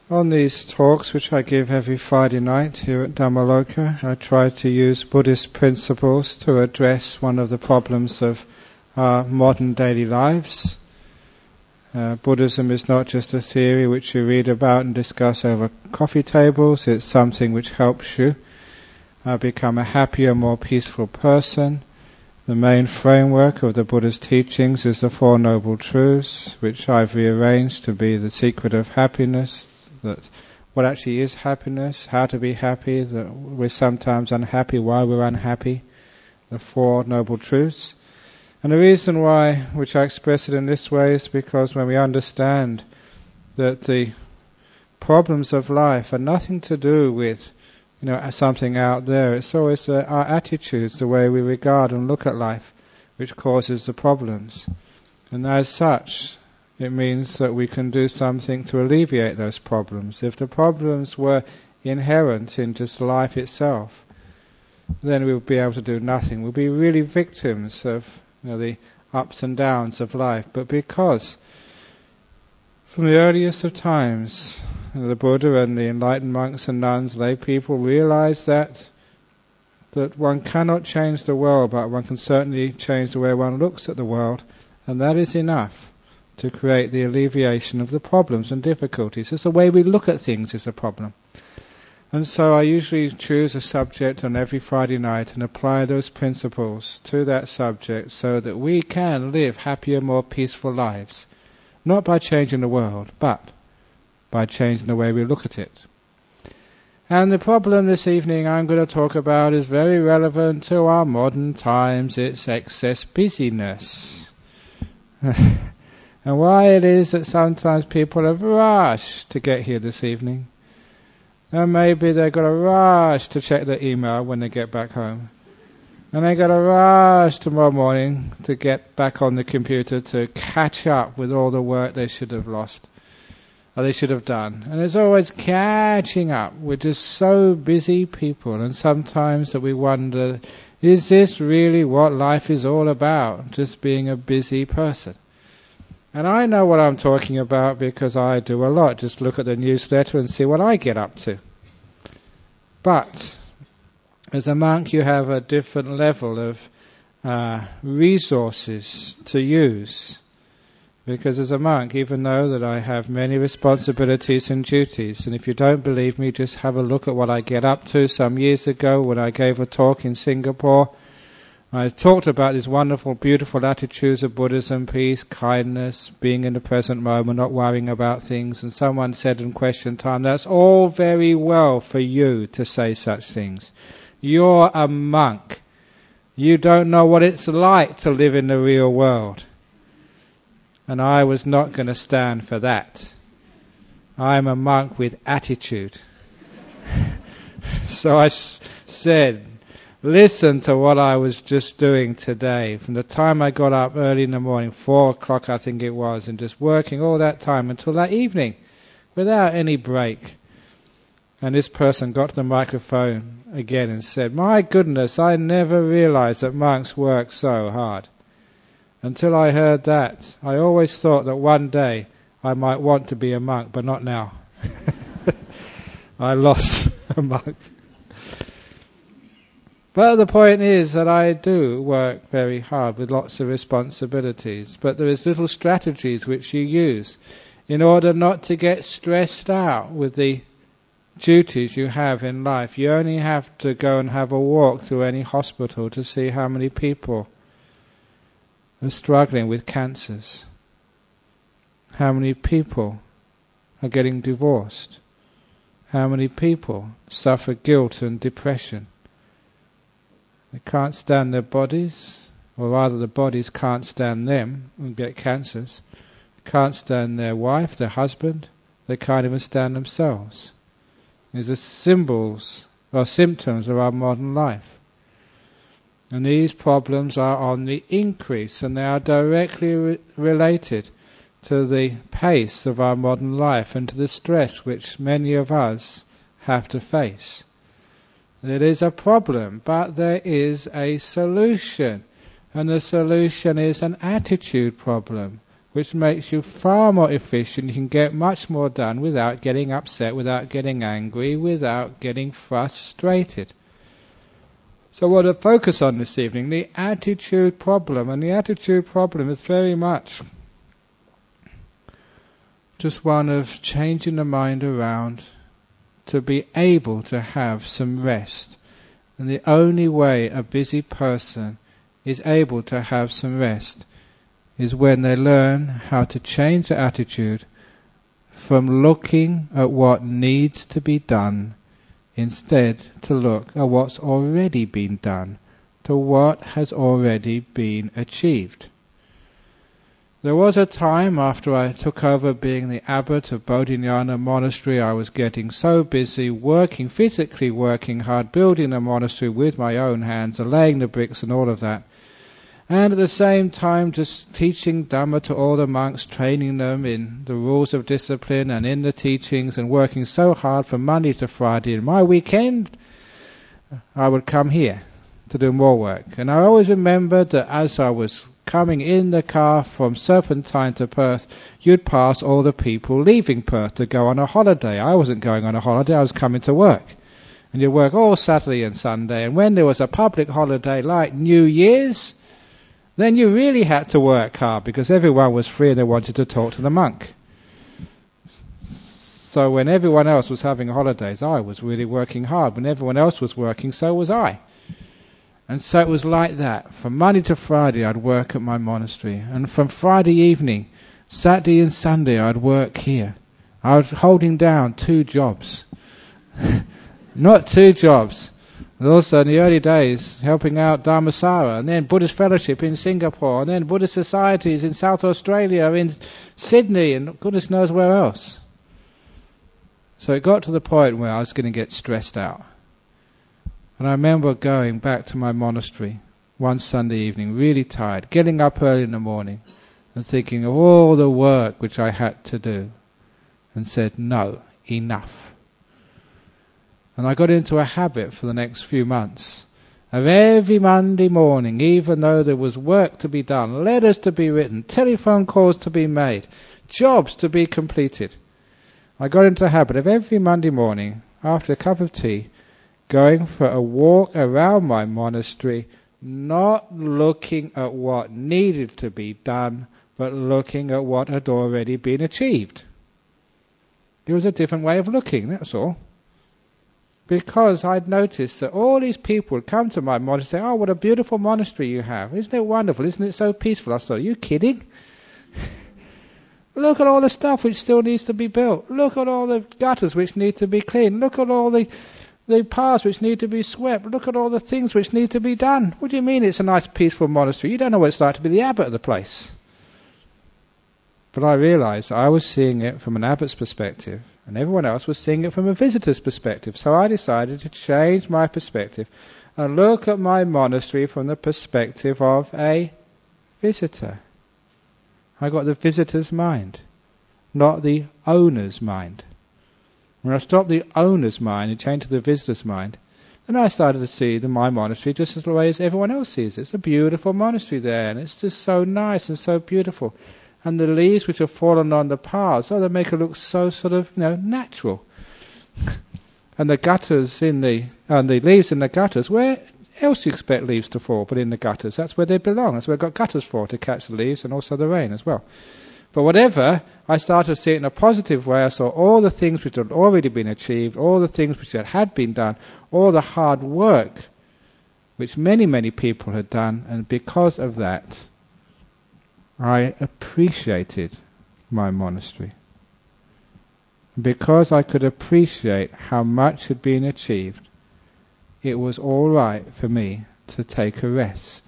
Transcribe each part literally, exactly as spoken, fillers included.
On these talks, which I give every Friday night here at Dhammaloka, I try to use Buddhist principles to address one of the problems of our modern daily lives. Uh, Buddhism is not just a theory which you read about and discuss over coffee tables. It's something which helps you uh, become a happier, more peaceful person. The main framework of the Buddha's teachings is the Four Noble Truths, which I've rearranged to be the secret of happiness, that what actually is happiness, how to be happy, that we're sometimes unhappy, why we're unhappy, the Four Noble Truths. And the reason why, which I express it in this way, is because when we understand that the problems of life are nothing to do with, you know, something out there, it's always uh, our attitudes, the way we regard and look at life, which causes the problems. And as such, it means that we can do something to alleviate those problems. If the problems were inherent in just life itself, then we would be able to do nothing. We'll be really victims of, you know, the ups and downs of life. But because from the earliest of times, you know, the Buddha and the enlightened monks and nuns, lay people, realized that that one cannot change the world, but one can certainly change the way one looks at the world, and that is enough to create the alleviation of the problems and difficulties. It's the way we look at things is a problem. And so I usually choose a subject on every Friday night and apply those principles to that subject so that we can live happier, more peaceful lives. Not by changing the world, but by changing the way we look at it. And the problem this evening I'm going to talk about is very relevant to our modern times. It's excess busyness. And why it is that sometimes people have rushed to get here this evening. And maybe they've got to rush to check their email when they get back home. And they've got to rush tomorrow morning to get back on the computer to catch up with all the work they should have lost, or they should have done. And there's always catching up. We're just so busy people, and sometimes that we wonder, is this really what life is all about? Just being a busy person. And I know what I'm talking about because I do a lot. Just look at the newsletter and see what I get up to. But as a monk, you have a different level of uh, resources to use. Because as a monk, even though that I have many responsibilities and duties, and if you don't believe me, just have a look at what I get up to. Some years ago when I gave a talk in Singapore, I talked about these wonderful, beautiful attitudes of Buddhism, peace, kindness, being in the present moment, not worrying about things. And someone said in question time, that's all very well for you to say such things. You're a monk. You don't know what it's like to live in the real world. And I was not going to stand for that. I'm a monk with attitude. So I s- said, listen to what I was just doing today. From the time I got up early in the morning, four o'clock I think it was, and just working all that time until that evening, without any break. And this person got to the microphone again and said, my goodness, I never realized that monks work so hard. Until I heard that, I always thought that one day I might want to be a monk, but not now. I lost a monk. But the point is that I do work very hard with lots of responsibilities, but there is little strategies which you use in order not to get stressed out with the duties you have in life. You only have to go and have a walk through any hospital to see how many people are struggling with cancers, how many people are getting divorced, how many people suffer guilt and depression. They can't stand their bodies, or rather the bodies can't stand them and get cancers. They can't stand their wife, their husband. They can't even stand themselves. These are symbols or symptoms of our modern life. And these problems are on the increase, and they are directly re- related to the pace of our modern life and to the stress which many of us have to face. It is a problem, but there is a solution. And the solution is an attitude problem. which makes you far more efficient. You can get much more done without getting upset, without getting angry, without getting frustrated. So what I focus on this evening, the attitude problem. And the attitude problem is very much just one of changing the mind around to be able to have some rest. And the only way a busy person is able to have some rest is when they learn how to change their attitude from looking at what needs to be done instead to look at what's already been done, to what has already been achieved. There was a time after I took over being the abbot of Bodhinyana Monastery, I was getting so busy working, physically working hard, building the monastery with my own hands, and laying the bricks and all of that. And at the same time just teaching Dhamma to all the monks, training them in the rules of discipline and in the teachings, and working so hard from Monday to Friday. And my weekend, I would come here to do more work. And I always remembered that as I was coming in the car from Serpentine to Perth, you'd pass all the people leaving Perth to go on a holiday. I wasn't going on a holiday, I was coming to work. And you'd work all Saturday and Sunday. And when there was a public holiday like New Year's, then you really had to work hard because everyone was free and they wanted to talk to the monk. So when everyone else was having holidays, I was really working hard. When everyone else was working, so was I. And so it was like that. From Monday to Friday, I'd work at my monastery. And from Friday evening, Saturday and Sunday, I'd work here. I was holding down two jobs. Not two jobs. And also in the early days, helping out Dharmasara, and then Buddhist Fellowship in Singapore, and then Buddhist Societies in South Australia, in Sydney, and goodness knows where else. So it got to the point where I was going to get stressed out. And I remember going back to my monastery one Sunday evening, really tired, getting up early in the morning, and thinking of all the work which I had to do, and said, no, enough. And I got into a habit for the next few months of every Monday morning, even though there was work to be done, letters to be written, telephone calls to be made, jobs to be completed. I got into a habit of every Monday morning, after a cup of tea, going for a walk around my monastery, not looking at what needed to be done, but looking at what had already been achieved. It was a different way of looking, that's all. Because I'd noticed that all these people would come to my monastery, oh, what a beautiful monastery you have. Isn't it wonderful? Isn't it so peaceful? I thought, are you kidding? Look at all the stuff which still needs to be built. Look at all the gutters which need to be cleaned. Look at all the, the paths which need to be swept. Look at all the things which need to be done. What do you mean it's a nice peaceful monastery? You don't know what it's like to be the abbot of the place. But I realized I was seeing it from an abbot's perspective, and everyone else was seeing it from a visitor's perspective. So I decided to change my perspective and look at my monastery from the perspective of a visitor. I got the visitor's mind, not the owner's mind. When I stopped the owner's mind and changed to the visitor's mind, then I started to see the, my monastery just as the way as everyone else sees it. It's a beautiful monastery there, and it's just so nice and so beautiful. And the leaves which have fallen on the paths, oh, they make it look so sort of, you know, natural. And the gutters in the, and the leaves in the gutters, where else do you expect leaves to fall but in the gutters? That's where they belong. That's where we've got gutters for, to catch the leaves and also the rain as well. But whatever, I started to see it in a positive way. I saw all the things which had already been achieved, all the things which had been done, all the hard work which many, many people had done, and because of that, I appreciated my monastery. Because I could appreciate how much had been achieved, it was all right for me to take a rest.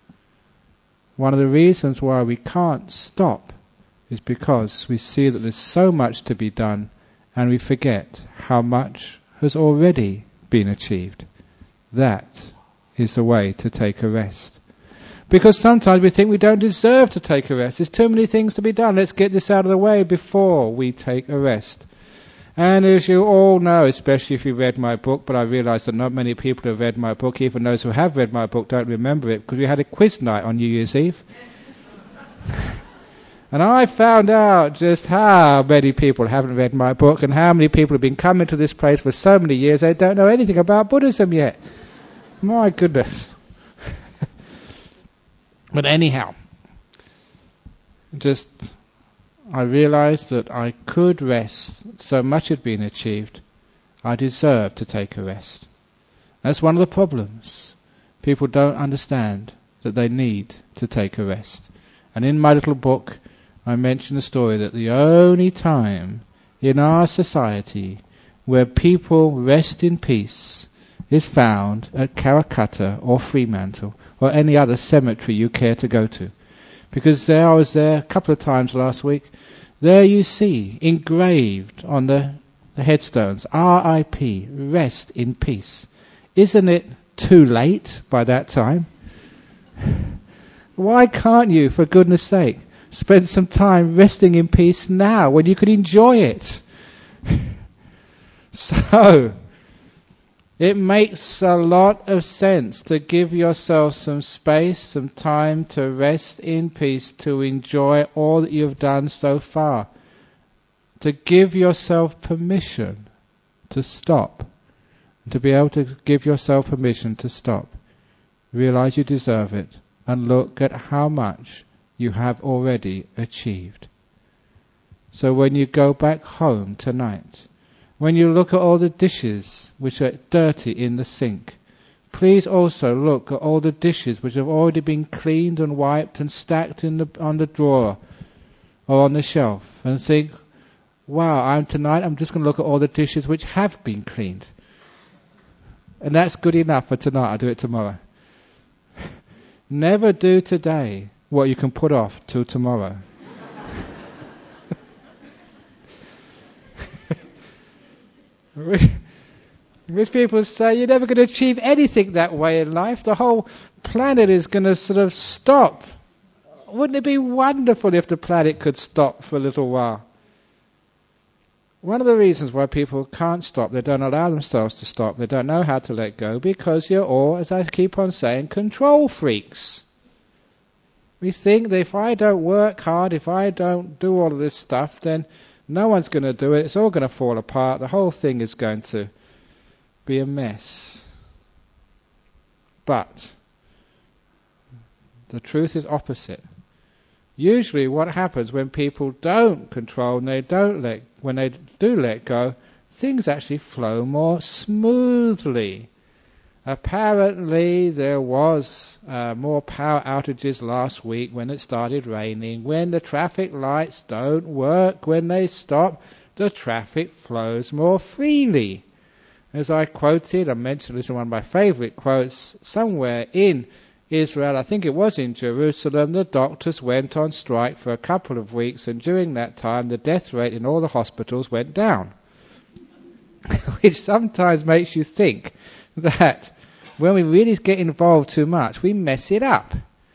One of the reasons why we can't stop is because we see that there's so much to be done and we forget how much has already been achieved. That is the way to take a rest. Because sometimes we think we don't deserve to take a rest. There's too many things to be done. Let's get this out of the way before we take a rest. And as you all know, especially if you read my book, but I realize that not many people have read my book, even those who have read my book don't remember it, because we had a quiz night on New Year's Eve. And I found out just how many people haven't read my book and how many people have been coming to this place for so many years they don't know anything about Buddhism yet. My goodness. But anyhow, just I realized that I could rest. So much had been achieved. I deserved to take a rest. That's one of the problems. People don't understand that they need to take a rest. And in my little book, I mention the story that the only time in our society where people rest in peace is found at Calcutta or Fremantle or any other cemetery you care to go to. Because there I was there a couple of times last week. There you see engraved on the, the headstones, R I P, rest in peace. Isn't it too late by that time? Why can't you, for goodness sake, spend some time resting in peace now when you can enjoy it? So, it makes a lot of sense to give yourself some space, some time to rest in peace, to enjoy all that you've done so far. To give yourself permission to stop. To be able to give yourself permission to stop. Realize you deserve it. And look at how much you have already achieved. So when you go back home tonight, when you look at all the dishes which are dirty in the sink, please also look at all the dishes which have already been cleaned and wiped and stacked in the, on the drawer or on the shelf, and think, wow, I'm tonight I'm just going to look at all the dishes which have been cleaned. And that's good enough for tonight. I'll do it tomorrow. Never do today what you can put off till tomorrow. Which people say you're never going to achieve anything that way in life. The whole planet is going to sort of stop. Wouldn't it be wonderful if the planet could stop for a little while? One of the reasons why people can't stop, they don't allow themselves to stop, they don't know how to let go, because you're all, as I keep on saying, control freaks. We think that if I don't work hard, if I don't do all of this stuff, then no one's going to do it, it's all going to fall apart, the whole thing is going to be a mess. But the truth is opposite. Usually what happens when people don't control and they don't let, when they do let go, things actually flow more smoothly. Apparently there was uh, more power outages last week when it started raining. When the traffic lights don't work, when they stop, the traffic flows more freely. As I quoted, I mentioned this in one of my favourite quotes, somewhere in Israel, I think it was in Jerusalem, the doctors went on strike for a couple of weeks, and during that time the death rate in all the hospitals went down. Which sometimes makes you think that when we really get involved too much, we mess it up.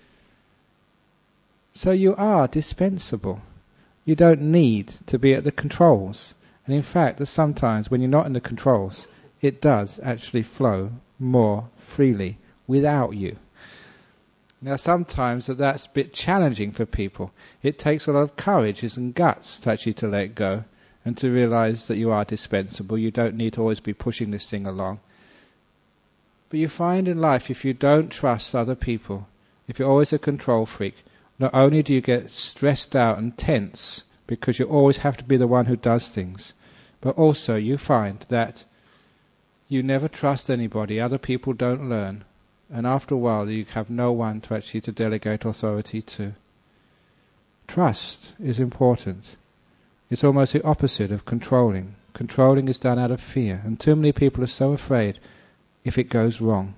So you are dispensable. You don't need to be at the controls. And in fact, there's sometimes when you're not in the controls, it does actually flow more freely without you. Now sometimes that that's a bit challenging for people. It takes a lot of courage and guts to actually to let go and to realize that you are dispensable. You don't need to always be pushing this thing along. But you find in life, if you don't trust other people, if you're always a control freak, not only do you get stressed out and tense because you always have to be the one who does things, but also you find that you never trust anybody. Other people don't learn. And after a while, you have no one to actually to delegate authority to. Trust is important. It's almost the opposite of controlling. Controlling is done out of fear, and too many people are so afraid if it goes wrong.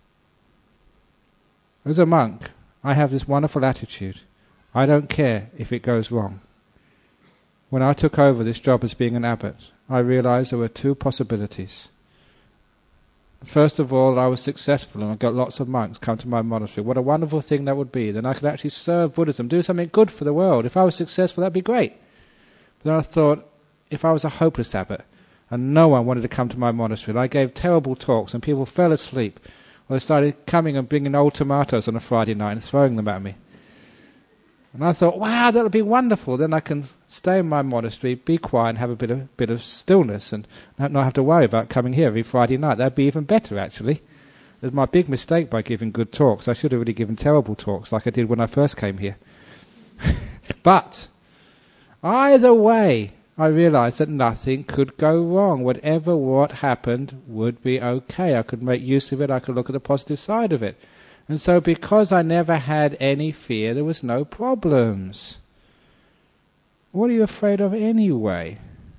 As a monk, I have this wonderful attitude. I don't care if it goes wrong. When I took over this job as being an abbot, I realized there were two possibilities. First of all, I was successful and I got lots of monks come to my monastery. What a wonderful thing that would be. Then I could actually serve Buddhism, do something good for the world. If I was successful, that'd be great. But then I thought, if I was a hopeless abbot and no one wanted to come to my monastery, and I gave terrible talks and people fell asleep, or they started coming and bringing old tomatoes on a Friday night and throwing them at me, And I thought, wow, that would be wonderful. Then I can stay in my monastery, be quiet, and have a bit of bit of stillness, and not have to worry about coming here every Friday night. That'd be even better, actually. That's my big mistake by giving good talks. I should have really given terrible talks, like I did when I first came here. But either way, I realized that nothing could go wrong. Whatever what happened would be okay. I could make use of it. I could look at the positive side of it. And so because I never had any fear, there was no problems. What are you afraid of anyway?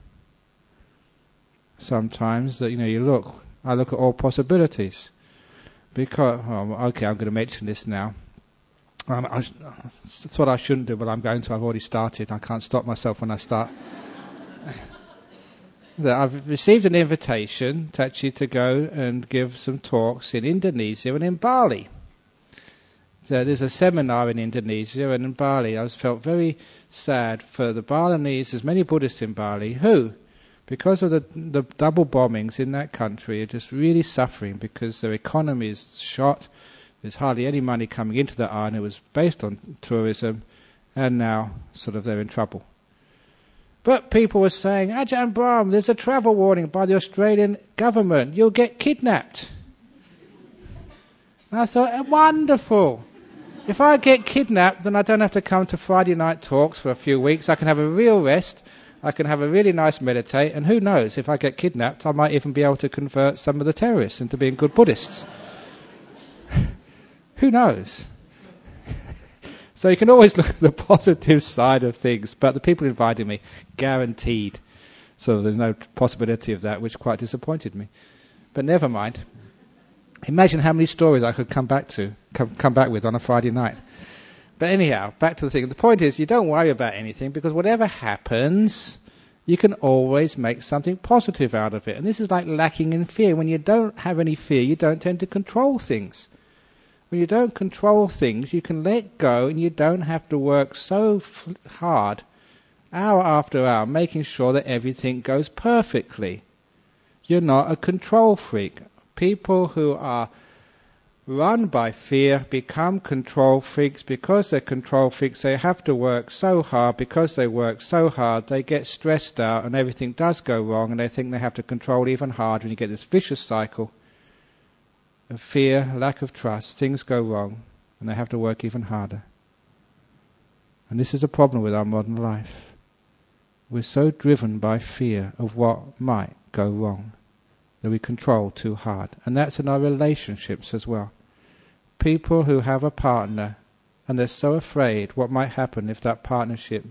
Sometimes, that you know, you look, I look at all possibilities. Because, oh, okay, I'm going to mention this now. Um, I thought I shouldn't do, but I'm going to. I've already started. I can't stop myself when I start. That I've received an invitation to actually to go and give some talks in Indonesia and in Bali. So there's a seminar in Indonesia and in Bali. I was felt very sad for the Balinese. There's many Buddhists in Bali who, because of the, the double bombings in that country, are just really suffering because their economy is shot. There's hardly any money coming into the island. It was based on tourism, and now sort of they're in trouble. But people were saying, Ajahn Brahm, there's a travel warning by the Australian government. You'll get kidnapped. And I thought, wonderful. If I get kidnapped, then I don't have to come to Friday night talks for a few weeks. I can have a real rest. I can have a really nice meditate. And who knows, if I get kidnapped, I might even be able to convert some of the terrorists into being good Buddhists. Who knows? So you can always look at the positive side of things. But the people inviting me, guaranteed. So there's no possibility of that, which quite disappointed me. But never mind. Imagine how many stories I could come back to, come, come back with on a Friday night. But anyhow, back to the thing. The point is, you don't worry about anything, because whatever happens, you can always make something positive out of it. And this is like lacking in fear. When you don't have any fear, you don't tend to control things. When you don't control things, you can let go, and you don't have to work so f- hard, hour after hour, making sure that everything goes perfectly. You're not a control freak. People who are run by fear become control freaks. Because they're control freaks, they have to work so hard. Because they work so hard, they get stressed out and everything does go wrong, and they think they have to control even harder, and you get this vicious cycle of fear, lack of trust. Things go wrong and they have to work even harder. And this is a problem with our modern life. We're so driven by fear of what might go wrong that we control too hard. And that's in our relationships as well. People who have a partner and they're so afraid what might happen if that partnership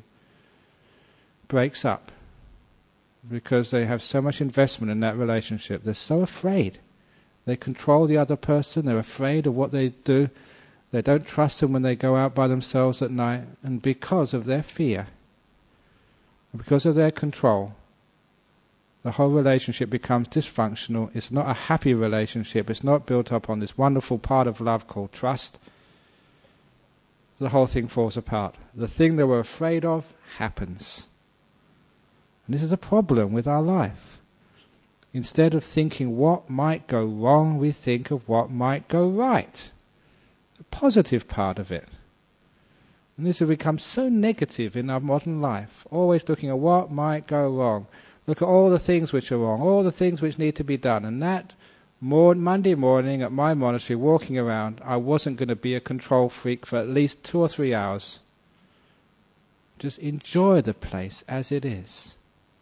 breaks up, because they have so much investment in that relationship. They're so afraid. They control the other person. They're afraid of what they do. They don't trust them when they go out by themselves at night. And because of their fear, because of their control, the whole relationship becomes dysfunctional. It's not a happy relationship. It's not built up on this wonderful part of love called trust. The whole thing falls apart. The thing they were afraid of happens. And this is a problem with our life. Instead of thinking what might go wrong, we think of what might go right. The positive part of it. And this has become so negative in our modern life. Always looking at what might go wrong. Look at all the things which are wrong, all the things which need to be done. And that more, Monday morning at my monastery, walking around, I wasn't going to be a control freak for at least two or three hours. Just enjoy the place as it is.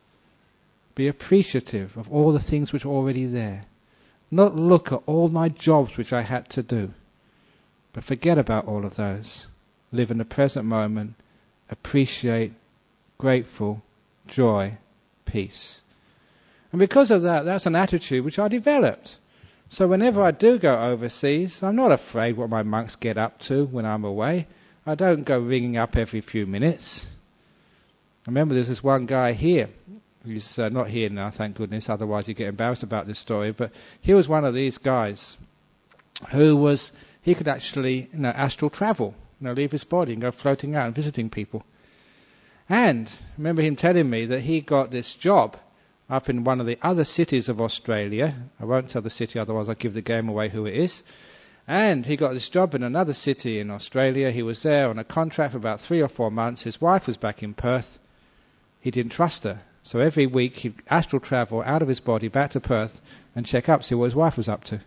Be appreciative of all the things which are already there. Not look at all my jobs which I had to do. But forget about all of those. Live in the present moment. Appreciate, grateful, joy, peace. And because of that, that's an attitude which I developed. So whenever I do go overseas, I'm not afraid what my monks get up to when I'm away. I don't go ringing up every few minutes. I remember there's this one guy here. He's uh, not here now, thank goodness, otherwise he'd get embarrassed about this story. But he was one of these guys who was, he could actually, you know, astral travel, you know, leave his body and go floating out and visiting people. And I remember him telling me that he got this job up in one of the other cities of Australia. I won't tell the city, otherwise I'll give the game away who it is. And he got this job in another city in Australia. He was there on a contract for about three or four months. His wife was back in Perth. He didn't trust her. So every week he'd astral travel out of his body back to Perth and check up, see what his wife was up to.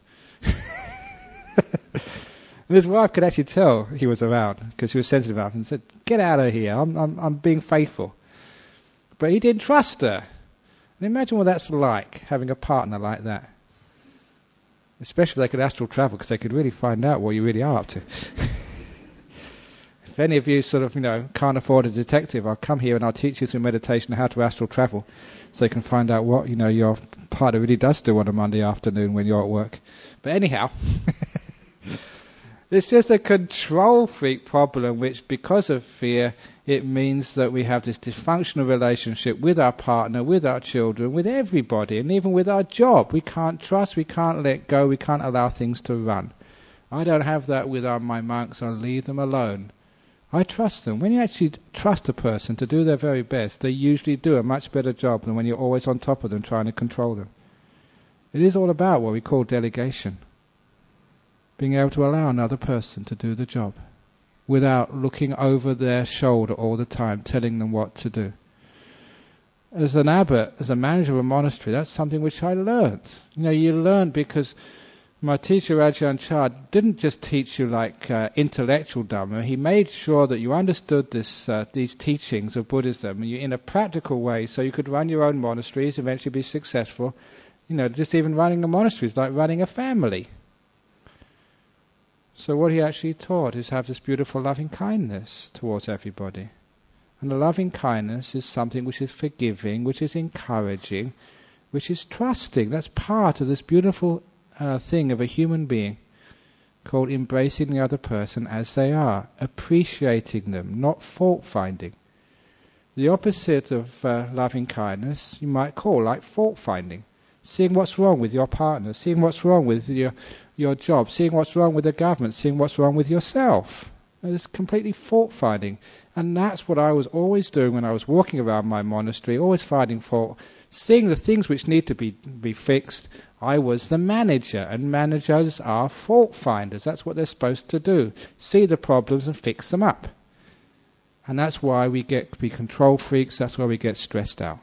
And his wife could actually tell he was around because she was sensitive enough and said, "Get out of here, I'm, I'm, I'm being faithful." But he didn't trust her. And imagine what that's like, having a partner like that. Especially if they could astral travel, because they could really find out what you really are up to. If any of you sort of, you know, can't afford a detective, I'll come here and I'll teach you through meditation how to astral travel, so you can find out what, you know, your partner really does do on a Monday afternoon when you're at work. But anyhow, it's just a control freak problem, which because of fear, it means that we have this dysfunctional relationship with our partner, with our children, with everybody, and even with our job. We can't trust, we can't let go, we can't allow things to run. I don't have that with our, my monks. I leave them alone. I trust them. When you actually trust a person to do their very best, they usually do a much better job than when you're always on top of them trying to control them. It is all about what we call delegation. Being able to allow another person to do the job without looking over their shoulder all the time, telling them what to do. As an abbot, as a manager of a monastery, that's something which I learned. You know, you learn because my teacher Ajahn Chah didn't just teach you like uh, intellectual Dhamma. He made sure that you understood this, uh, these teachings of Buddhism in a practical way, so you could run your own monasteries, eventually be successful. You know, just even running a monastery is like running a family. So what he actually taught is have this beautiful loving kindness towards everybody. And the loving kindness is something which is forgiving, which is encouraging, which is trusting. That's part of this beautiful uh, thing of a human being, called embracing the other person as they are, appreciating them, not fault-finding. The opposite of uh, loving kindness you might call like fault-finding. Seeing what's wrong with your partner, seeing what's wrong with your your job, seeing what's wrong with the government, seeing what's wrong with yourself. It's completely fault-finding. And that's what I was always doing when I was walking around my monastery, always finding fault, seeing the things which need to be, be fixed. I was the manager, and managers are fault-finders. That's what they're supposed to do. See the problems and fix them up. And that's why we get be control freaks, that's why we get stressed out.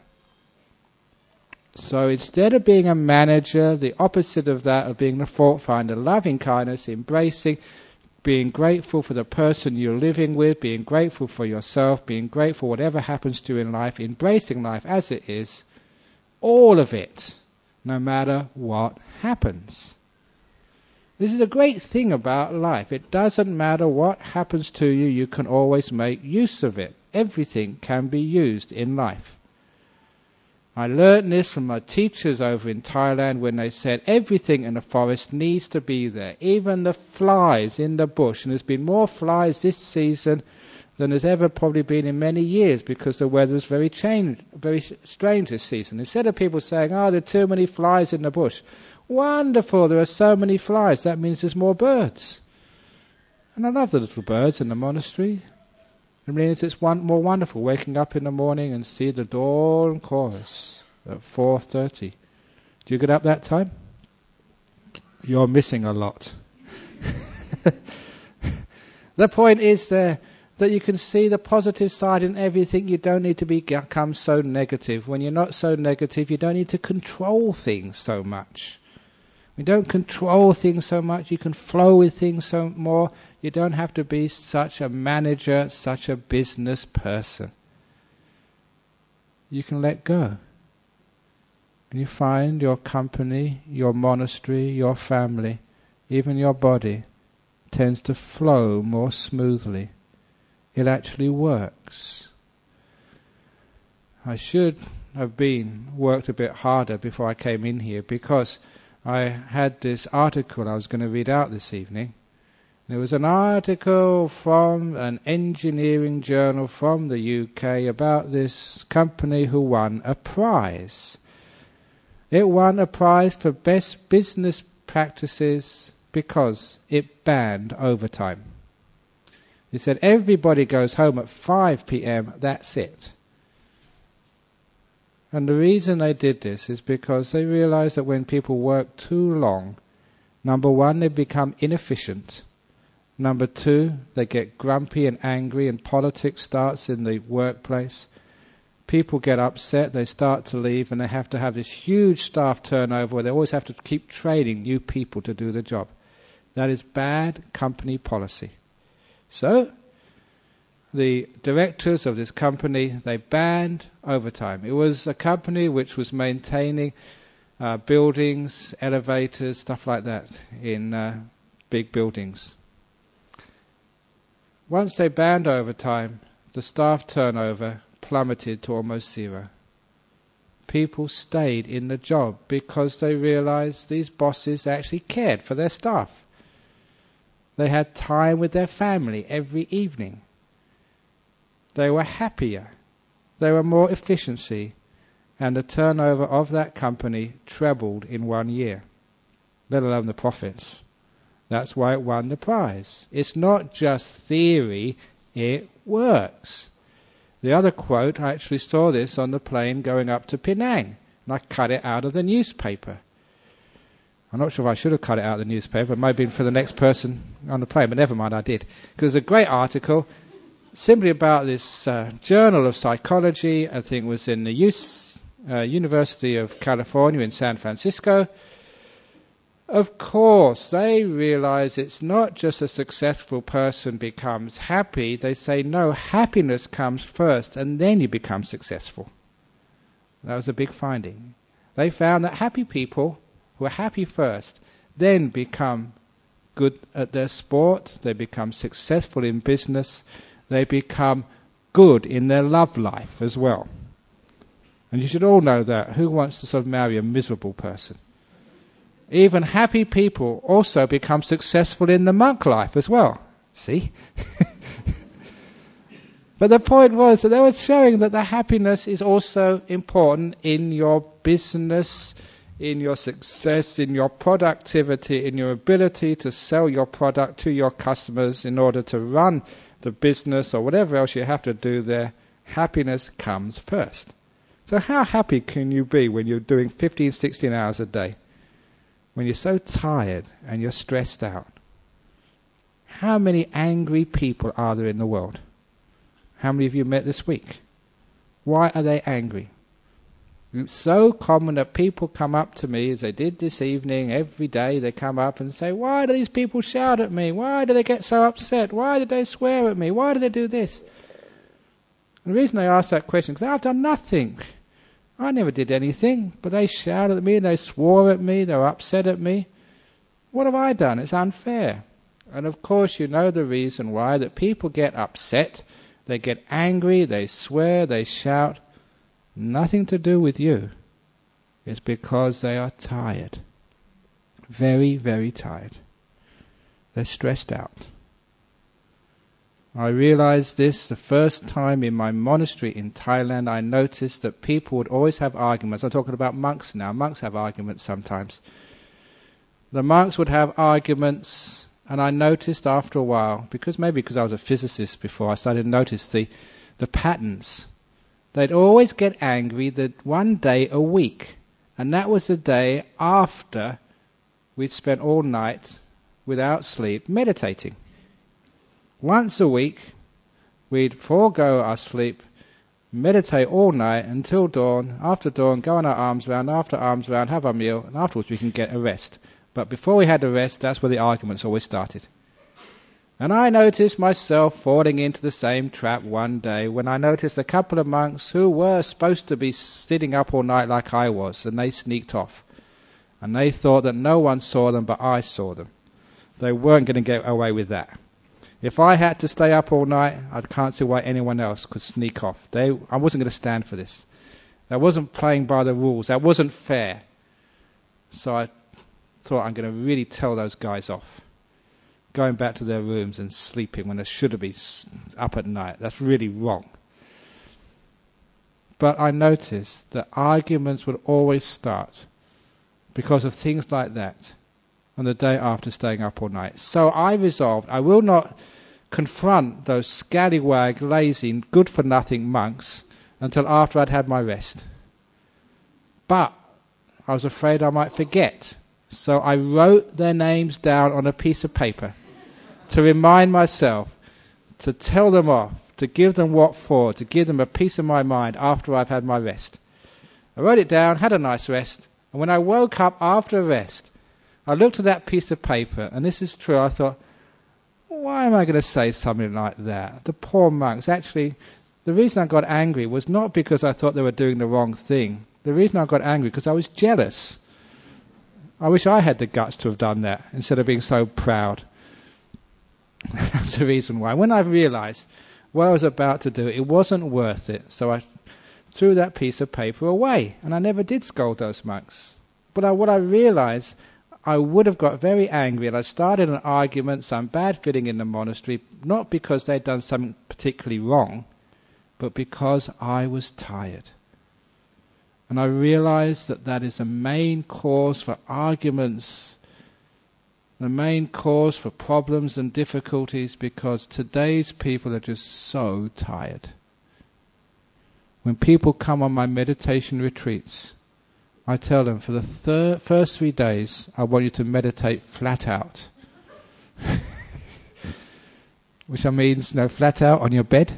So instead of being a manager, the opposite of that, of being the fault finder, loving kindness, embracing, being grateful for the person you're living with, being grateful for yourself, being grateful whatever happens to you in life, embracing life as it is, all of it, no matter what happens. This is a great thing about life. It doesn't matter what happens to you, you can always make use of it. Everything can be used in life. I learned this from my teachers over in Thailand when they said everything in the forest needs to be there, even the flies in the bush. And there's been more flies this season than there's ever probably been in many years, because the weather is very change, very strange this season. Instead of people saying, "Oh, there are too many flies in the bush," wonderful, there are so many flies. That means there's more birds. And I love the little birds in the monastery. It means it's one more wonderful waking up in the morning and see the dawn chorus at four thirty. Do you get up that time? You're missing a lot. The point is there that you can see the positive side in everything. You don't need to become so negative. When you're not so negative, you don't need to control things so much. You don't control things so much, you can flow with things so more. You don't have to be such a manager, such a business person. You can let go. And you find your company, your monastery, your family, even your body tends to flow more smoothly. It actually works. I should have been worked a bit harder before I came in here, because I had this article I was going to read out this evening. There was an article from an engineering journal from the U K about this company who won a prize. It won a prize for best business practices because it banned overtime. It said everybody goes home at five p.m, that's it. And the reason they did this is because they realized that when people work too long, Number one, they become inefficient. Number two, they get grumpy and angry, and politics starts in the workplace. People get upset, they start to leave, and they have to have this huge staff turnover where they always have to keep training new people to do the job. That is bad company policy. So, the directors of this company, they banned overtime. It was a company which was maintaining uh, buildings, elevators, stuff like that in uh, big buildings. Once they banned overtime, the staff turnover plummeted to almost zero. People stayed in the job because they realized these bosses actually cared for their staff. They had time with their family every evening. They were happier. There were more efficiency, and the turnover of that company trebled in one year, let alone the profits. That's why it won the prize. It's not just theory, it works. The other quote, I actually saw this on the plane going up to Penang, and I cut it out of the newspaper. I'm not sure if I should have cut it out of the newspaper. It might have been for the next person on the plane, but never mind, I did. Because it's a great article simply about this uh, Journal of Psychology, I think it was in the U S, uh, University of California in San Francisco. Of course, they realize it's not just a successful person becomes happy. They say, no, happiness comes first, and then you become successful. That was a big finding. They found that happy people who are happy first then become good at their sport, they become successful in business, they become good in their love life as well. And you should all know that. Who wants to sort of marry a miserable person? Even happy people also become successful in the monk life as well. See? But the point was that they were showing that the happiness is also important in your business, in your success, in your productivity, in your ability to sell your product to your customers in order to run the business or whatever else you have to do there. Happiness comes first. So how happy can you be when you're doing fifteen, sixteen hours a day? When you're so tired and you're stressed out? How many angry people are there in the world? How many of you met this week? Why are they angry? It's so common that people come up to me, as they did this evening, every day they come up and say, why do these people shout at me? Why do they get so upset? Why do they swear at me? Why do they do this? And the reason they ask that question is because I've done nothing. I never did anything, but they shouted at me, they swore at me, they were upset at me. What have I done? It's unfair. And of course you know the reason why, that people get upset, they get angry, they swear, they shout. Nothing to do with you. It's because they are tired. Very, very tired. They're stressed out. I realized this the first time in my monastery in Thailand. I noticed that people would always have arguments. I'm talking about monks now. Monks have arguments sometimes. The monks would have arguments, and I noticed after a while, because maybe because I was a physicist before, I started to notice the, the patterns. They'd always get angry that one day a week, and that was the day after we'd spent all night without sleep meditating. Once a week, we'd forego our sleep, meditate all night until dawn. After dawn, go on our arms round, after arms round, have our meal, and afterwards we can get a rest. But before we had a rest, that's where the arguments always started. And I noticed myself falling into the same trap one day when I noticed a couple of monks who were supposed to be sitting up all night like I was, and they sneaked off. And they thought that no one saw them, but I saw them. They weren't going to get away with that. If I had to stay up all night, I can't see why anyone else could sneak off. They, I wasn't going to stand for this. That wasn't playing by the rules. That wasn't fair. So I thought, I'm going to really tell those guys off. Going back to their rooms and sleeping when they should have been up at night. That's really wrong. But I noticed that arguments would always start because of things like that on the day after staying up all night. So I resolved I will not confront those scallywag, lazy, good-for-nothing monks until after I'd had my rest. But I was afraid I might forget. So I wrote their names down on a piece of paper to remind myself, to tell them off, to give them what for, to give them a piece of my mind after I've had my rest. I wrote it down, had a nice rest, and when I woke up after a rest, I looked at that piece of paper, and this is true, I thought, why am I going to say something like that? The poor monks. Actually, the reason I got angry was not because I thought they were doing the wrong thing. The reason I got angry because I was jealous. I wish I had the guts to have done that instead of being so proud. That's the reason why. When I realized what I was about to do, it wasn't worth it. So I threw that piece of paper away, and I never did scold those monks. But I, what I realized, I would have got very angry, and I started an argument, some bad feeling in the monastery, not because they'd done something particularly wrong, but because I was tired. And I realized that that is the main cause for arguments, the main cause for problems and difficulties, because today's people are just so tired. When people come on my meditation retreats, I tell them for the thir- first three days, I want you to meditate flat out. Which means, you know, flat out on your bed.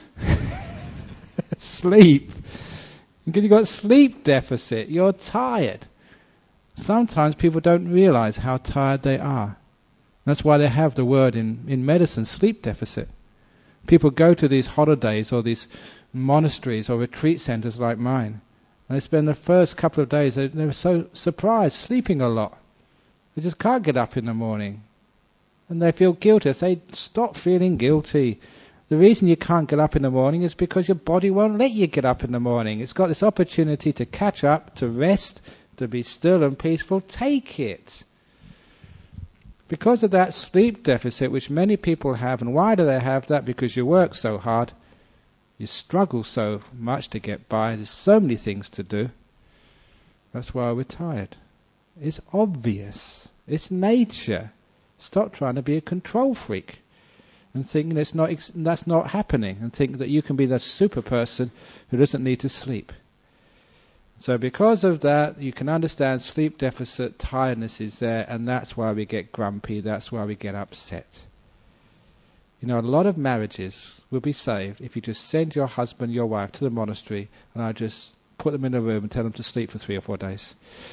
Sleep. Because you've got sleep deficit, you're tired. Sometimes people don't realize how tired they are. That's why they have the word in, in medicine, sleep deficit. People go to these holidays or these monasteries or retreat centers like mine, and they spend the first couple of days, they, they're so surprised, sleeping a lot. They just can't get up in the morning. And they feel guilty. I say, stop feeling guilty. The reason you can't get up in the morning is because your body won't let you get up in the morning. It's got this opportunity to catch up, to rest, to be still and peaceful. Take it. Because of that sleep deficit, which many people have, and why do they have that? Because you work so hard, you struggle so much to get by, there's so many things to do. That's why we're tired. It's obvious. It's nature. Stop trying to be a control freak and thinking it's not, that's not happening, and think that you can be the super person who doesn't need to sleep. So because of that, you can understand sleep deficit, tiredness is there, and that's why we get grumpy, that's why we get upset. You know, a lot of marriages will be saved if you just send your husband, your wife to the monastery, and I just put them in a room and tell them to sleep for three or four days.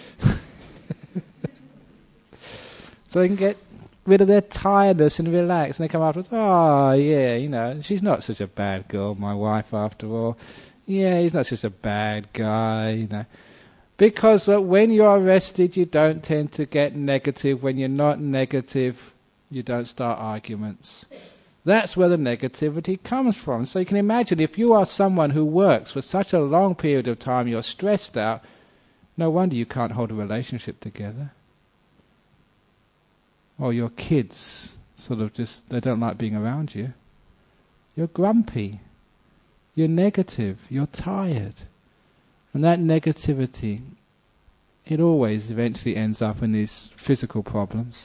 So they can get rid of their tiredness and relax, and they come afterwards, oh yeah, you know, she's not such a bad girl, my wife, after all. Yeah, he's not such a bad guy, you know. Because uh, when you're rested, you don't tend to get negative. When you're not negative, you don't start arguments. That's where the negativity comes from. So you can imagine if you are someone who works for such a long period of time, you're stressed out, no wonder you can't hold a relationship together. Or your kids sort of just, they don't like being around you. You're grumpy. You're negative. You're tired. And that negativity, it always eventually ends up in these physical problems.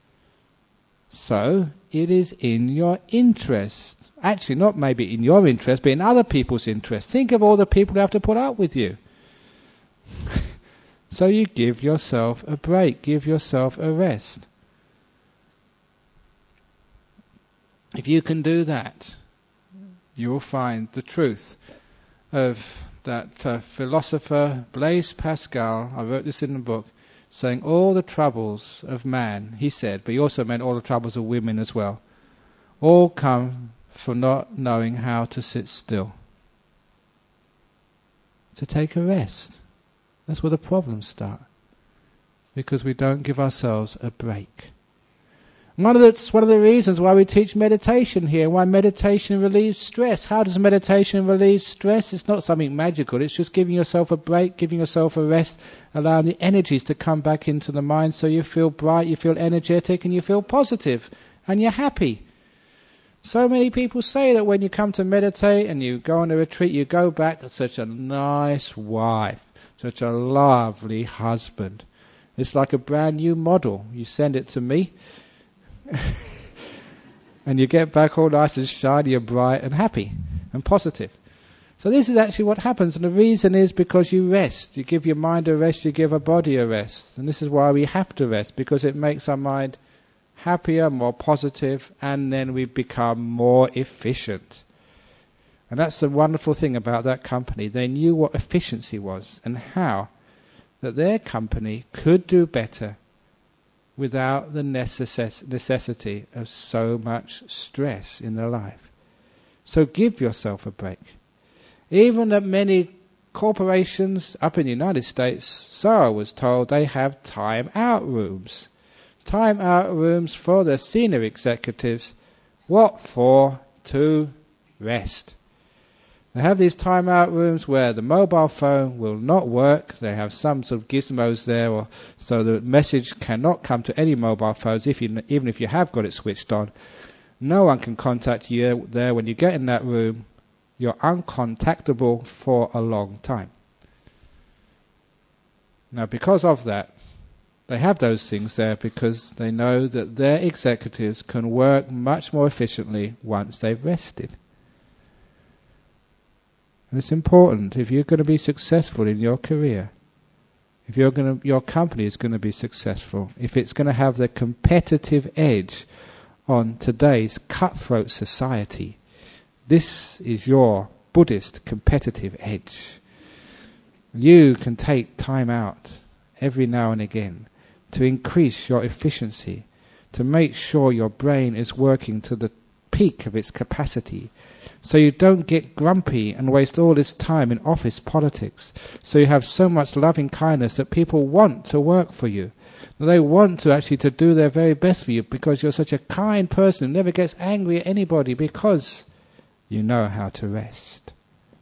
So, it is in your interest. Actually, not maybe in your interest, but in other people's interest. Think of all the people who have to put up with you. So you give yourself a break. Give yourself a rest. If you can do that, you will find the truth of that uh, philosopher Blaise Pascal. I wrote this in the book, saying all the troubles of man, he said, but he also meant all the troubles of women as well, all come from not knowing how to sit still, to take a rest. That's where the problems start, because we don't give ourselves a break. One of the, one of the reasons why we teach meditation here, why meditation relieves stress. How does meditation relieve stress? It's not something magical. It's just giving yourself a break, giving yourself a rest, allowing the energies to come back into the mind so you feel bright, you feel energetic, and you feel positive, and you're happy. So many people say that when you come to meditate and you go on a retreat, you go back with such a nice wife, such a lovely husband. It's like a brand new model. You send it to me, and you get back all nice and shiny and bright and happy and positive. So this is actually what happens, and the reason is because you rest. You give your mind a rest, you give our body a rest. And this is why we have to rest, because it makes our mind happier, more positive, and then we become more efficient. And that's the wonderful thing about that company. They knew what efficiency was and how that their company could do better without the necess- necessity of so much stress in their life. So give yourself a break. Even at many corporations up in the United States, so I was told, they have time out rooms. Time out rooms for their senior executives. What for? To rest. They have these time out rooms where the mobile phone will not work. They have some sort of gizmos there, or so the message cannot come to any mobile phones, if you, even if you have got it switched on. No one can contact you there. When you get in that room, you're uncontactable for a long time. Now, because of that, they have those things there because they know that their executives can work much more efficiently once they've rested. And it's important, if you're going to be successful in your career, if you're going to, your company is going to be successful, if it's going to have the competitive edge on today's cutthroat society, this is your Buddhist competitive edge. You can take time out every now and again to increase your efficiency, to make sure your brain is working to the peak of its capacity, so you don't get grumpy and waste all this time in office politics, so you have so much loving kindness that people want to work for you. They want to actually to do their very best for you because you're such a kind person who never gets angry at anybody because you know how to rest.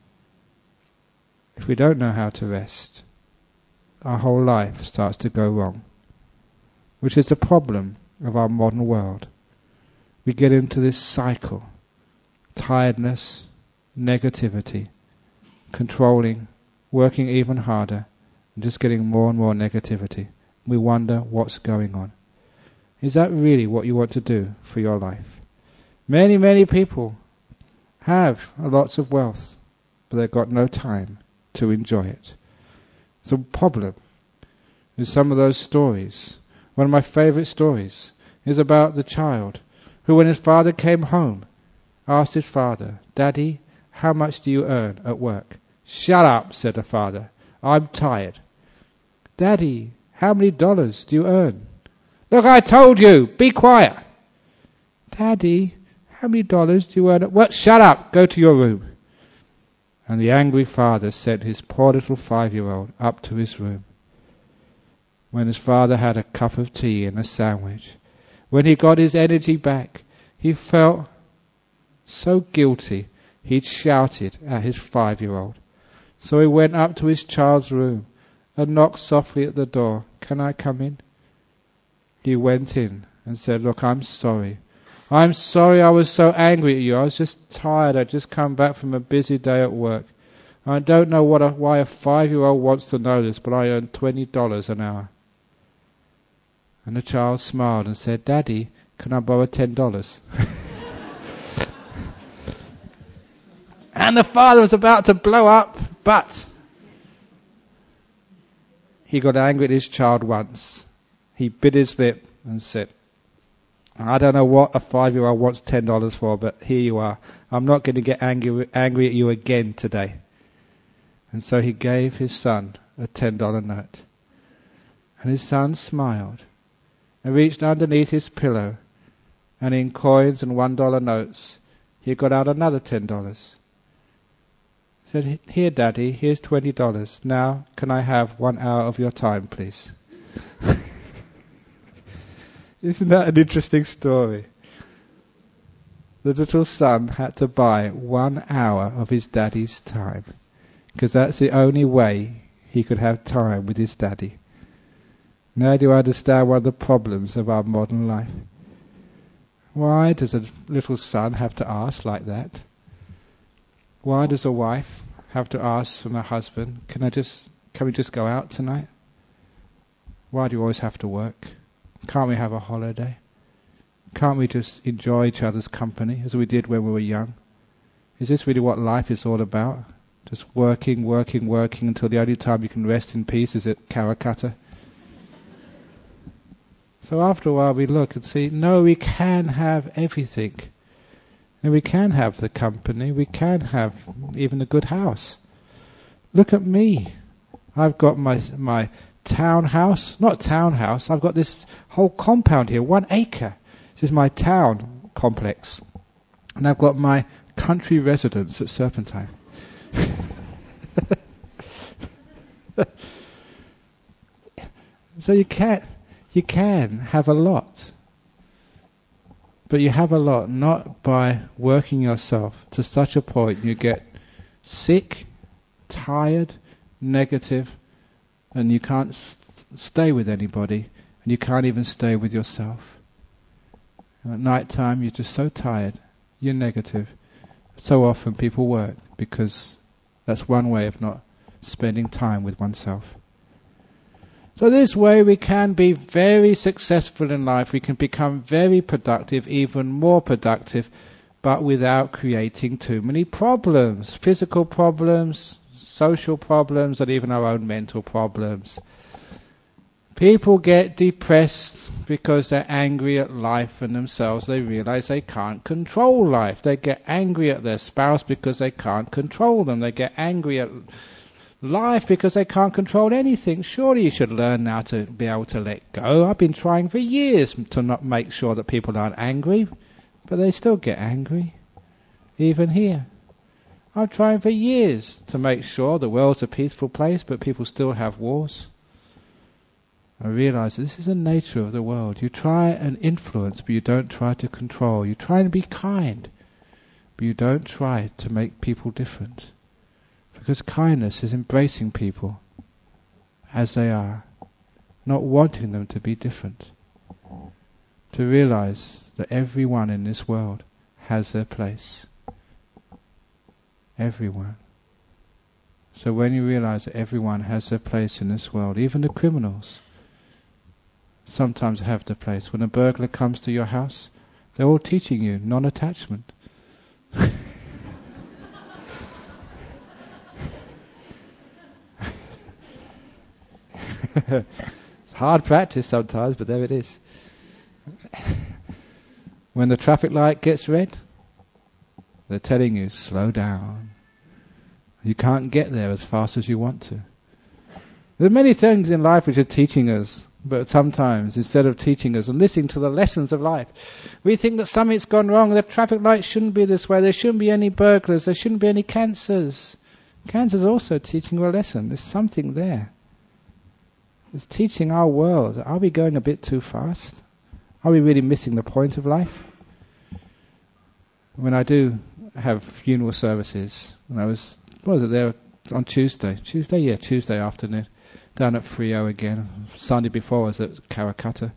If we don't know how to rest, our whole life starts to go wrong, which is the problem of our modern world. We get into this cycle, tiredness, negativity, controlling, working even harder, and just getting more and more negativity. We wonder what's going on. Is that really what you want to do for your life? Many, many people have lots of wealth, but they've got no time to enjoy it. The problem is some of those stories. One of my favorite stories is about the child who, when his father came home, asked his father, "Daddy, how much do you earn at work?" "Shut up," said the father. "I'm tired." "Daddy, how many dollars do you earn?" "Look, I told you, be quiet." "Daddy, how many dollars do you earn at work?" "Shut up, go to your room." And the angry father sent his poor little five-year-old up to his room. When his father had a cup of tea and a sandwich, when he got his energy back, he felt so guilty he'd shouted at his five-year-old. So he went up to his child's room and knocked softly at the door. "Can I come in?" He went in and said, "Look, I'm sorry. I'm sorry I was so angry at you. I was just tired. I'd just come back from a busy day at work. I don't know what a, why a five-year-old wants to know this, but I earn twenty dollars an hour." And the child smiled and said, "Daddy, can I borrow ten dollars? And the father was about to blow up, but he got angry at his child once. He bit his lip and said, "I don't know what a five-year-old wants ten dollars for, but here you are. I'm not going to get angry, angry at you again today." And so he gave his son a ten dollar note. And his son smiled and reached underneath his pillow, and in coins and one dollar notes, he got out another ten dollars. He said, "Here, Daddy, here's twenty dollars. Now, can I have one hour of your time, please?" Isn't that an interesting story? The little son had to buy one hour of his daddy's time, because that's the only way he could have time with his daddy. Now do you understand one of the problems of our modern life? Why does a little son have to ask like that? Why does a wife have to ask from her husband, "Can I just, can we just go out tonight?" Why do you always have to work? Can't we have a holiday? Can't we just enjoy each other's company as we did when we were young? Is this really what life is all about? Just working, working, working until the only time you can rest in peace is at Karakata. So after a while we look and see, no, we can have everything. And we can have the company, we can have even a good house. Look at me. I've got my my townhouse, not townhouse, I've got this whole compound here, one acre. This is my town complex. And I've got my country residence at Serpentine. So you can, you can have a lot. But you have a lot not by working yourself to such a point you get sick, tired, negative, and you can't st- stay with anybody, and you can't even stay with yourself. And at night time you're just so tired, you're negative. So often people work because that's one way of not spending time with oneself. So this way we can be very successful in life, we can become very productive, even more productive, but without creating too many problems, physical problems, social problems, and even our own mental problems. People get depressed because they're angry at life and themselves. They realize they can't control life. They get angry at their spouse because they can't control them. They get angry at life because they can't control anything. Surely you should learn now to be able to let go. I've been trying for years to not make sure that people aren't angry, but they still get angry, even here. I'm trying for years to make sure the world's a peaceful place, but people still have wars. I realize this is the nature of the world. You try and influence, but you don't try to control. You try and be kind, but you don't try to make people different. Because kindness is embracing people as they are, not wanting them to be different. To realize that everyone in this world has their place. Everyone. So when you realize that everyone has their place in this world, even the criminals sometimes have their place. When a burglar comes to your house, they're all teaching you non-attachment. It's hard practice sometimes, but there it is. When the traffic light gets red, they're telling you, slow down. You can't get there as fast as you want to. There are many things in life which are teaching us, but sometimes instead of teaching us and listening to the lessons of life, we think that something's gone wrong. The traffic light shouldn't be this way. There shouldn't be any burglars. There shouldn't be any cancers. Cancer's also teaching a lesson. There's something there. It's teaching our world. Are we going a bit too fast? Are we really missing the point of life? When I do have funeral services, and I was, what was it there on Tuesday? Tuesday, yeah, Tuesday afternoon, down at Frio again. Sunday before I was at Karakata.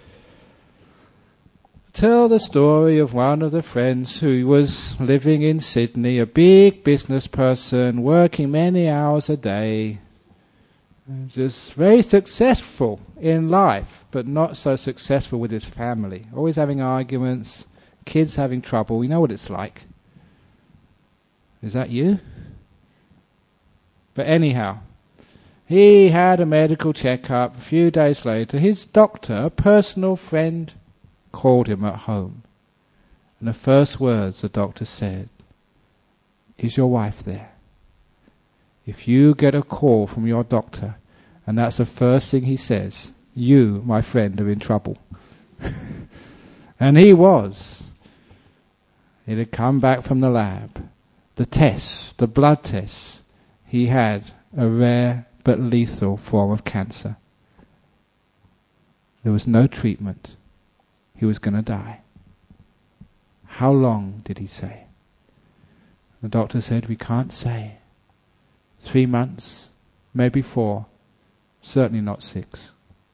Tell the story of one of the friends who was living in Sydney, a big business person, working many hours a day, just very successful in life, but not so successful with his family. Always having arguments, kids having trouble. We know what it's like. Is that you? But anyhow, he had a medical checkup. A few days later, his doctor, a personal friend, called him at home. And the first words the doctor said, "Is your wife there?" If you get a call from your doctor, and that's the first thing he says, you, my friend, are in trouble. And he was. He had come back from the lab. The tests, the blood tests, he had a rare but lethal form of cancer. There was no treatment. He was going to die. How long did he say? The doctor said, we can't say. Three months, maybe four, certainly not six.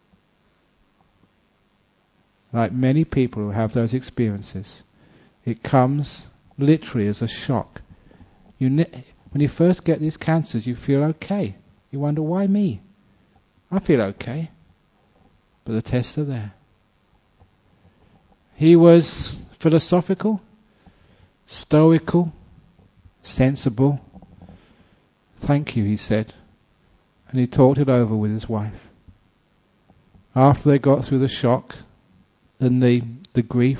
Like many people who have those experiences, it comes literally as a shock. You ne- when you first get these cancers, you feel okay. You wonder, why me? I feel okay. But the tests are there. He was philosophical, stoical, sensible, Thank you, he said. And he talked it over with his wife. After they got through the shock and the, the grief,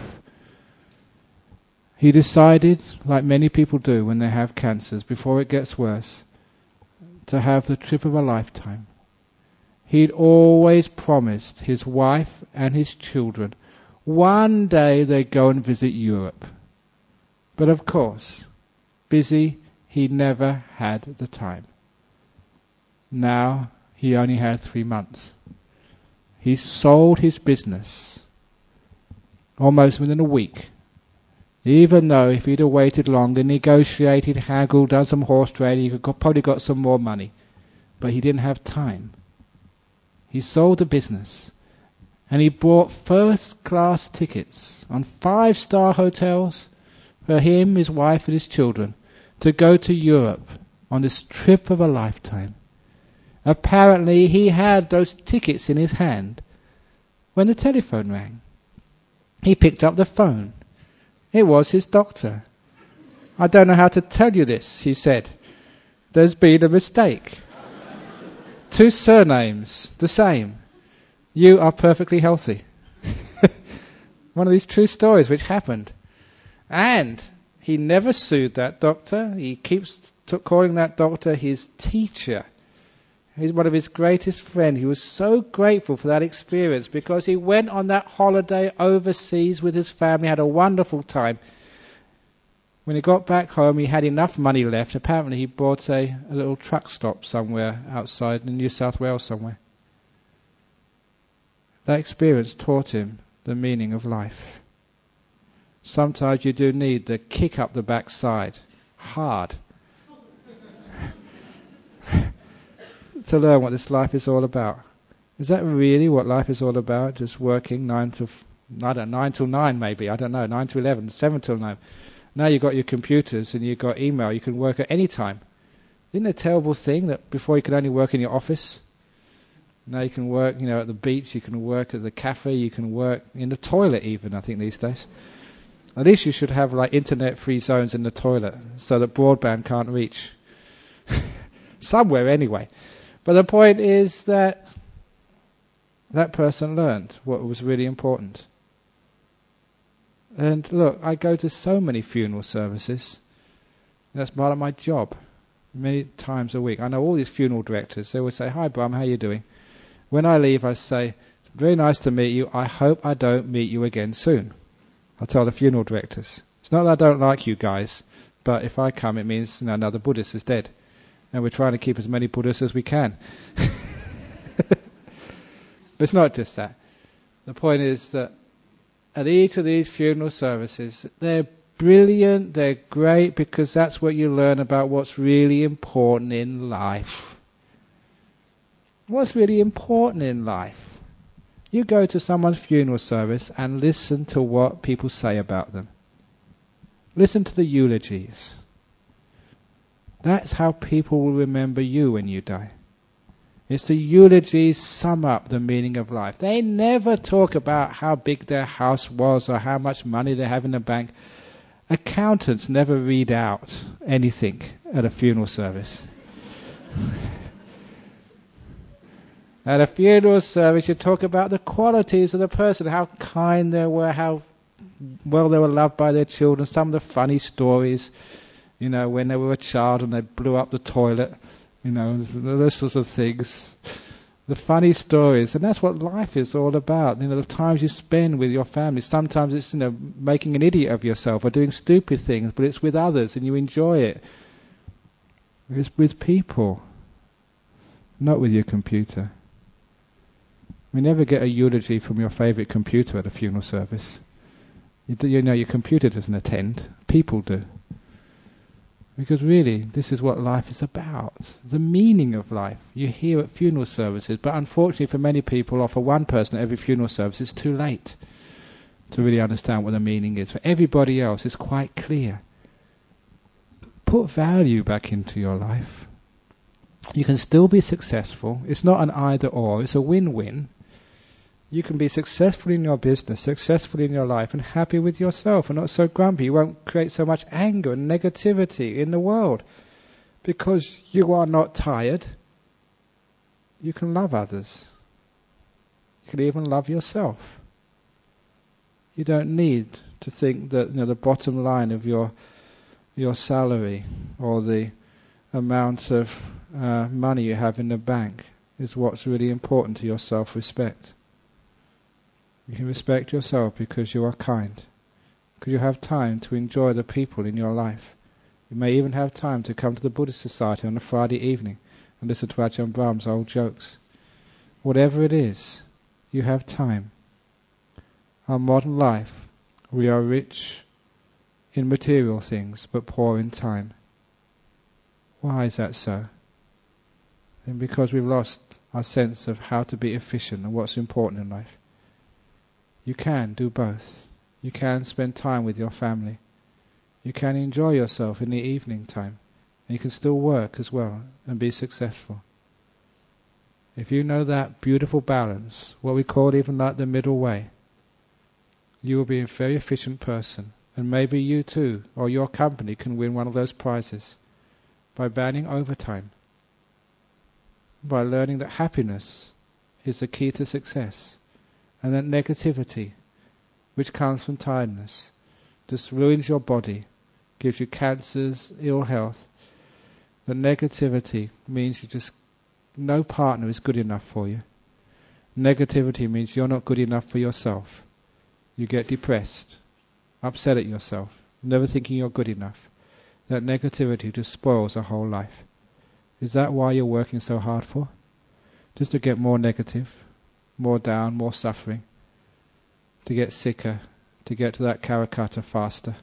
he decided, like many people do when they have cancers, before it gets worse, to have the trip of a lifetime. He'd always promised his wife and his children one day they'd go and visit Europe. But of course, busy, he never had the time. Now he only had three months. He sold his business almost within a week. Even though if he'd have waited longer, negotiated, haggled, done some horse trading, he could probably got some more money. But he didn't have time. He sold the business. And he bought first-class tickets on five-star hotels for him, his wife, and his children to go to Europe on this trip of a lifetime. Apparently he had those tickets in his hand when the telephone rang. He picked up the phone. It was his doctor. I don't know how to tell you this, he said. There's been a mistake. Two surnames, the same. You are perfectly healthy. One of these true stories which happened. And he never sued that doctor. He keeps t- calling that doctor his teacher. He's one of his greatest friends. He was so grateful for that experience because he went on that holiday overseas with his family, had a wonderful time. When he got back home, he had enough money left. Apparently he bought a, a little truck stop somewhere outside in New South Wales somewhere. That experience taught him the meaning of life. Sometimes you do need the kick up the backside, hard, to learn what this life is all about. Is that really what life is all about? Just working nine to, I don't know, nine till nine maybe, I don't know, nine to eleven, seven till nine. Now you've got your computers and you've got email, you can work at any time. Isn't it a terrible thing that before you could only work in your office? Now you can work, you know, at the beach, you can work at the cafe, you can work in the toilet even, I think, these days. At least you should have like internet-free zones in the toilet so that broadband can't reach. Somewhere anyway. But the point is that that person learned what was really important. And look, I go to so many funeral services. That's part of my job. Many times a week. I know all these funeral directors. They will say, "Hi, Bram, how are you doing?" When I leave, I say, "Very nice to meet you. I hope I don't meet you again soon." I tell the funeral directors. It's not that I don't like you guys, but if I come, it means, you know, another Buddhist is dead. And we're trying to keep as many Buddhists as we can. But it's not just that. The point is that at each of these funeral services, they're brilliant, they're great, because that's what you learn about what's really important in life. What's really important in life? You go to someone's funeral service and listen to what people say about them. Listen to the eulogies. That's how people will remember you when you die. It's the eulogies sum up the meaning of life. They never talk about how big their house was or how much money they have in the bank. Accountants never read out anything at a funeral service. At a funeral service, you talk about the qualities of the person, how kind they were, how well they were loved by their children, some of the funny stories, you know, when they were a child and they blew up the toilet, you know, those sorts of things. The funny stories, and that's what life is all about. You know, the times you spend with your family. Sometimes it's, you know, making an idiot of yourself or doing stupid things, but it's with others and you enjoy it. It's with people, not with your computer. We never get a eulogy from your favorite computer at a funeral service. You, do, you know, your computer doesn't attend. People do. Because really, this is what life is about. The meaning of life. You hear at funeral services, but unfortunately for many people, or for one person at every funeral service, it's too late to really understand what the meaning is. For everybody else, it's quite clear. Put value back into your life. You can still be successful. It's not an either or, it's a win-win. You can be successful in your business, successful in your life, and happy with yourself, and not so grumpy. You won't create so much anger and negativity in the world. because you are not tired, you can love others. You can even love yourself. You don't need to think that, you know, the bottom line of your your salary or the amount of uh, money you have in the bank is what's really important to your self-respect. You can respect yourself because you are kind, because you have time to enjoy the people in your life. You may even have time to come to the Buddhist Society on a Friday evening and listen to Ajahn Brahm's old jokes. Whatever it is, you have time. Our modern life, we are rich in material things, but poor in time. Why is that so? And because we've lost our sense of how to be efficient and what's important in life. You can do both. You can spend time with your family. You can enjoy yourself in the evening time. And you can still work as well and be successful. If you know that beautiful balance, what we call even like the middle way, you will be a very efficient person. And maybe you too, or your company, can win one of those prizes by banning overtime, by learning that happiness is the key to success, and that negativity, which comes from tiredness, just ruins your body, gives you cancers, ill health. The negativity means you just, no partner is good enough for you. Negativity means you're not good enough for yourself. You get depressed, upset at yourself, never thinking you're good enough. That negativity just spoils a whole life. Is that why you're working so hard for? Just to get more negative, more down, more suffering, to get sicker, to get to that Karakata faster.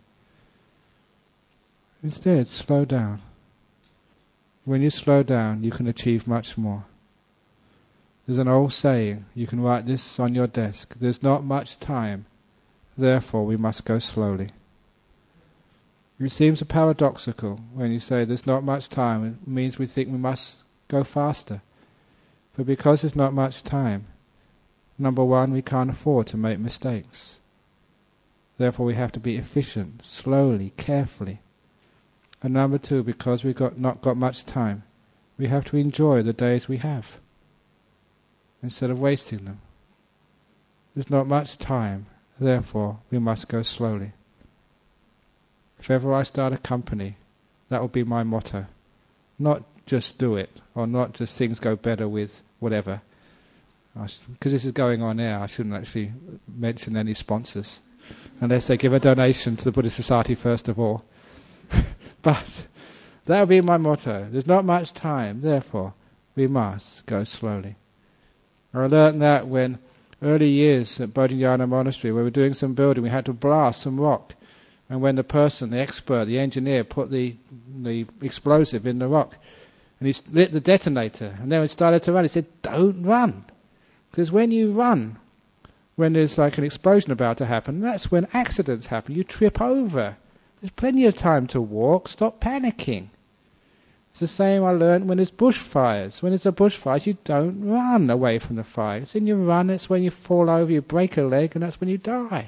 Instead, slow down. When you slow down, you can achieve much more. There's an old saying, you can write this on your desk, there's not much time, therefore we must go slowly. It seems paradoxical when you say there's not much time. It means we think we must go faster. But because there's not much time, number one, we can't afford to make mistakes. Therefore we have to be efficient, slowly, carefully. And number two, because we've got, not got much time, we have to enjoy the days we have instead of wasting them. There's not much time, therefore we must go slowly. If ever I start a company, that will be my motto. Not just do it, or not just things go better with whatever. Because this is going on now, I shouldn't actually mention any sponsors, unless they give a donation to the Buddhist Society first of all. But that will be my motto. There's not much time, therefore we must go slowly. I learned that when early years at Bodhinyana Monastery, we were doing some building, we had to blast some rock. And when the person, the expert, the engineer, put the the explosive in the rock, and he lit the detonator, and then it started to run, he said, don't run. Because when you run, when there's like an explosion about to happen, that's when accidents happen. You trip over. There's plenty of time to walk. Stop panicking. It's the same I learned when there's bushfires. When there's a bushfire, you don't run away from the fire. It's in you run, it's when you fall over, you break a leg, and that's when you die.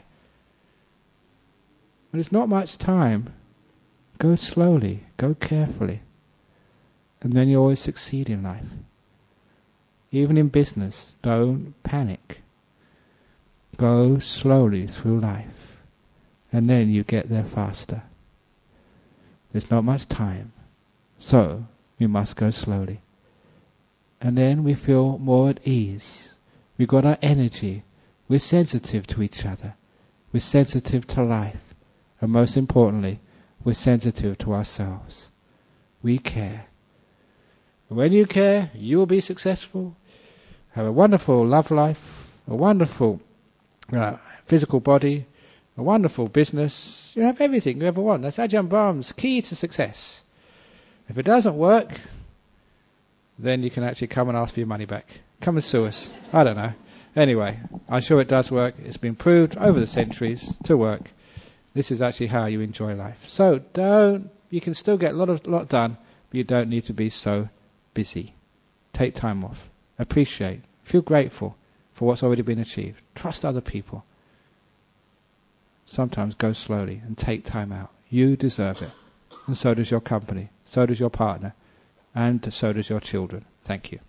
When there's not much time, go slowly, go carefully, and then you always succeed in life. Even in business, don't panic. Go slowly through life, and then you get there faster. There's not much time, so we must go slowly. And then we feel more at ease. We've got our energy. We're sensitive to each other. We're sensitive to life. And most importantly, we're sensitive to ourselves. We care. When you care, you will be successful. Have a wonderful love life, a wonderful uh, physical body, a wonderful business. You have everything you ever want. That's Ajahn Brahm's key to success. If it doesn't work, then you can actually come and ask for your money back. Come and sue us. I don't know. Anyway, I'm sure it does work. It's been proved over the centuries to work. This is actually how you enjoy life. So don't, you can still get a lot of lot done, but you don't need to be so busy. Take time off. Appreciate. Feel grateful for what's already been achieved. Trust other people. Sometimes go slowly and take time out. You deserve it. And so does your company. So does your partner. and so does your children. Thank you.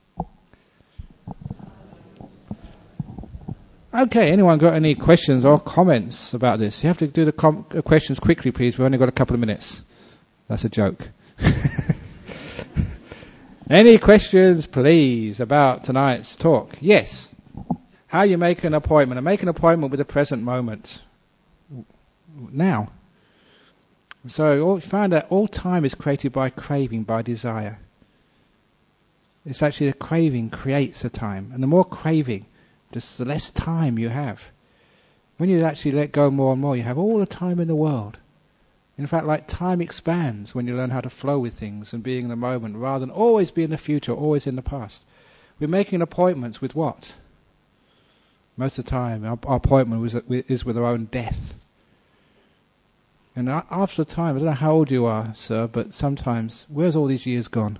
Okay, anyone got any questions or comments about this? You have to do the com- questions quickly, please. We've only got a couple of minutes. That's a joke. Any questions, please, about tonight's talk? Yes. How you make an appointment? And make an appointment with the present moment. Now. So you find that all time is created by craving, by desire. It's actually the craving creates the time. And the more craving, just the less time you have. When you actually let go more and more, you have all the time in the world. In fact, like time expands when you learn how to flow with things and being in the moment rather than always be in the future, always in the past. We're making appointments with what? Most of the time, our, our appointment was, is with our own death. And after the time, I don't know how old you are, sir, but sometimes, where's all these years gone?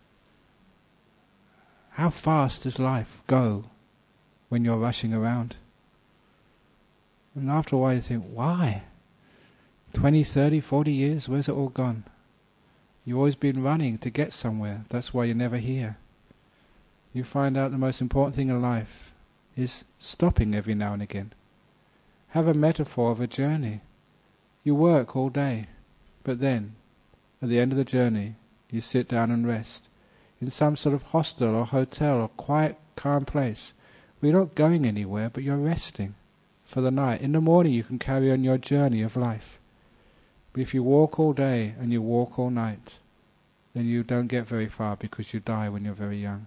How fast does life go when you're rushing around? And after a while you think, why? twenty, thirty, forty years, where's it all gone? You've always been running to get somewhere. That's why you're never here. You find out the most important thing in life is stopping every now and again. Have a metaphor of a journey. You work all day, but then, at the end of the journey, you sit down and rest in some sort of hostel or hotel or quiet, calm place. We're not going anywhere, but you're resting for the night. In the morning you can carry on your journey of life. But if you walk all day and you walk all night, then you don't get very far because you die when you're very young.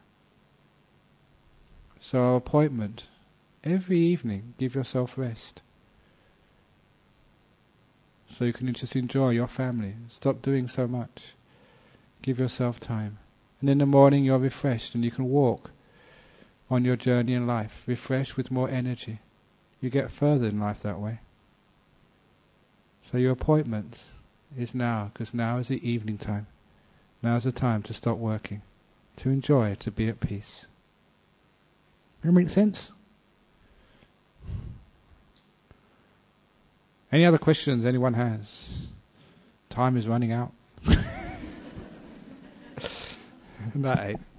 So our appointment, every evening, give yourself rest. So you can just enjoy your family. Stop doing so much. Give yourself time. And in the morning you're refreshed and you can walk on your journey in life, refreshed with more energy. You get further in life that way. So your appointment is now, because now is the evening time. Now is the time to stop working, to enjoy, to be at peace. Does that make sense? Any other questions anyone has? Time is running out. That ain't.